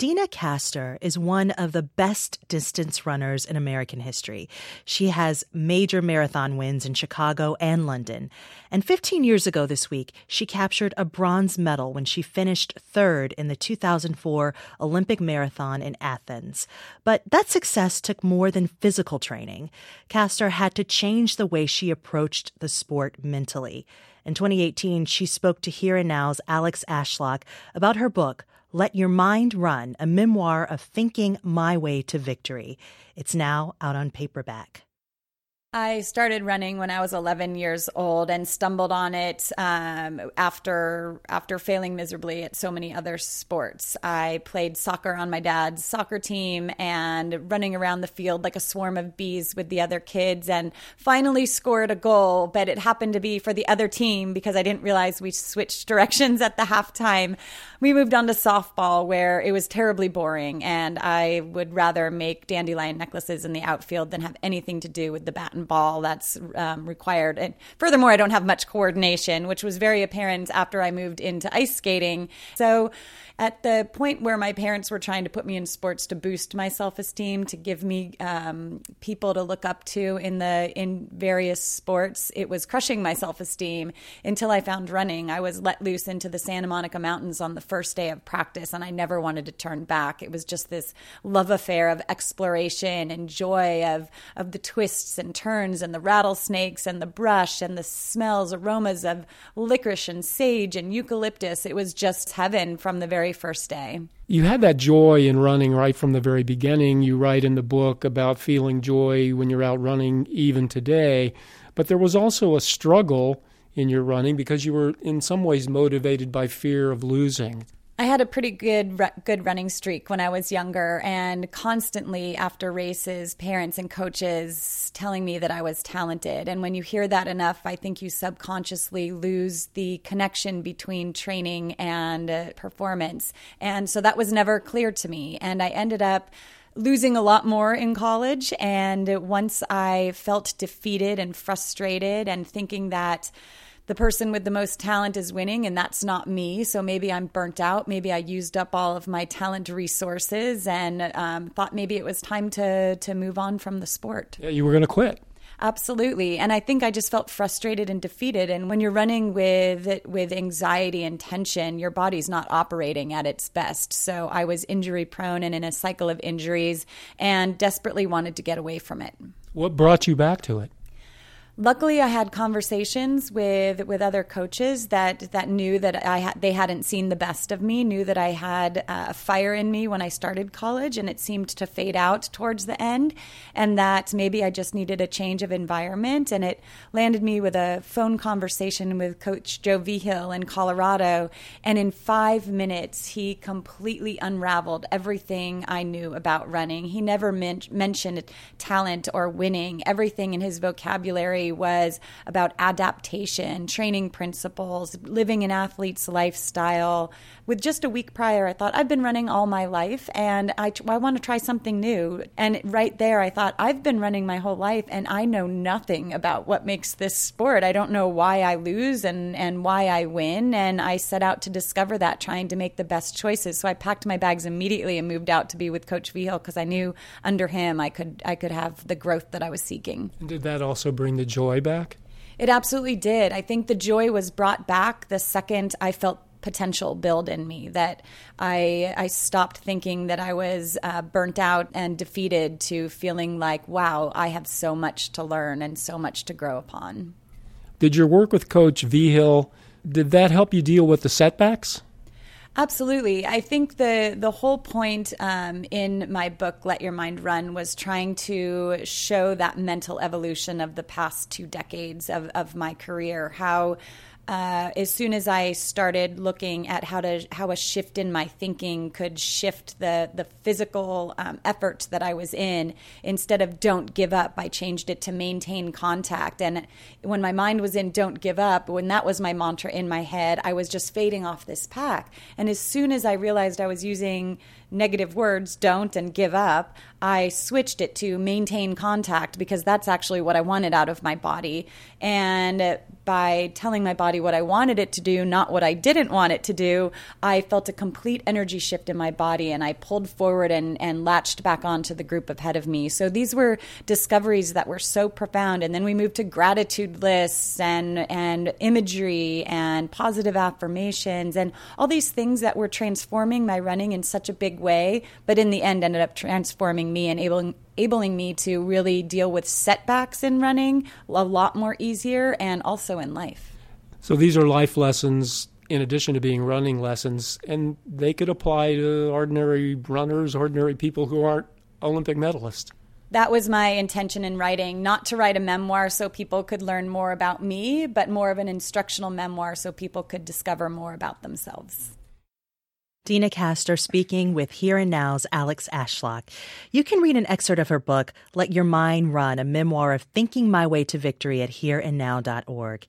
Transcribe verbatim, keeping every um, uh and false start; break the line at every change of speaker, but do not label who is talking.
Deena Kastor is one of the best distance runners in American history. She has major marathon wins in Chicago and London. And fifteen years ago this week, she captured a bronze medal when she finished third in the two thousand four Olympic marathon in Athens. But that success took more than physical training. Kastor had to change the way she approached the sport mentally. In twenty eighteen, she spoke to Here and Now's Alex Ashlock about her book, Let Your Mind Run, a memoir of thinking my way to victory. It's now out on paperback.
I started running when I was eleven years old and stumbled on it um, after after failing miserably at so many other sports. I played soccer on my dad's soccer team and running around the field like a swarm of bees with the other kids, and finally scored a goal, but it happened to be for the other team because I didn't realize we switched directions at the halftime. We moved on to softball, where it was terribly boring, and I would rather make dandelion necklaces in the outfield than have anything to do with the bat and ball that's um, required. And furthermore, I don't have much coordination, which was very apparent after I moved into ice skating. So at the point where my parents were trying to put me in sports to boost my self-esteem, to give me um, people to look up to in the in various sports, it was crushing my self-esteem until I found running. I was let loose into the Santa Monica Mountains on the first day of practice, and I never wanted to turn back. It was just this love affair of exploration and joy of, of the twists and turns and the rattlesnakes and the brush and the smells, aromas of licorice and sage and eucalyptus. It was just heaven from the very first day.
You had that joy in running right from the very beginning. You write in the book about feeling joy when you're out running even today. But there was also a struggle in your running because you were in some ways motivated by fear of losing.
I had a pretty good good running streak when I was younger, and constantly after races, parents and coaches telling me that I was talented. And when you hear that enough, I think you subconsciously lose the connection between training and uh, performance. And so that was never clear to me. And I ended up losing a lot more in college. And once I felt defeated and frustrated and thinking that the person with the most talent is winning, and that's not me. So maybe I'm burnt out. Maybe I used up all of my talent resources and um, thought maybe it was time to to move on from the sport.
Yeah, you were going to quit.
Absolutely. And I think I just felt frustrated and defeated. And when you're running with with anxiety and tension, your body's not operating at its best. So I was injury prone and in a cycle of injuries and desperately wanted to get away from it.
What brought you back to it?
Luckily, I had conversations with, with other coaches that, that knew that I ha- they hadn't seen the best of me, knew that I had uh, a fire in me when I started college, and it seemed to fade out towards the end, and that maybe I just needed a change of environment. And it landed me with a phone conversation with Coach Joe Vigil in Colorado, and in five minutes, he completely unraveled everything I knew about running. He never men- mentioned talent or winning. Everything in his vocabulary was about adaptation, training principles, living an athlete's lifestyle. With just a week prior, I thought, I've been running all my life, and I, I want to try something new. And right there, I thought, I've been running my whole life, and I know nothing about what makes this sport. I don't know why I lose and, and why I win. And I set out to discover that, trying to make the best choices. So I packed my bags immediately and moved out to be with Coach Vigil because I knew under him I could I could have the growth that I was seeking.
And did that also bring the joy back?
It absolutely did. I think the joy was brought back the second I felt potential build in me, that I I stopped thinking that I was uh, burnt out and defeated to feeling like, wow, I have so much to learn and so much to grow upon.
Did your work with Coach Vigil, did that help you deal with the setbacks?
Absolutely. I think the the whole point um, in my book, Let Your Mind Run, was trying to show that mental evolution of the past two decades of, of my career, how Uh, as soon as I started looking at how to how a shift in my thinking could shift the the physical um, effort that I was in, instead of don't give up, I changed it to maintain contact. And when my mind was in don't give up, when that was my mantra in my head, I was just fading off this path. And as soon as I realized I was using negative words, don't and give up, I switched it to maintain contact because that's actually what I wanted out of my body. And by telling my body what I wanted it to do, not what I didn't want it to do, I felt a complete energy shift in my body, and I pulled forward and, and latched back onto the group ahead of me. So these were discoveries that were so profound. And then we moved to gratitude lists and, and imagery and positive affirmations and all these things that were transforming my running in such a big way, but in the end ended up transforming me and enabling enabling me to really deal with setbacks in running a lot more easier and also in life.
So these are life lessons in addition to being running lessons, and they could apply to ordinary runners, ordinary people who aren't Olympic medalists.
That was my intention in writing, not to write a memoir so people could learn more about me, but more of an instructional memoir so people could discover more about themselves.
Deena Kastor speaking with Here and Now's Alex Ashlock. You can read an excerpt of her book, Let Your Mind Run, a memoir of thinking my way to victory at here and now dot org.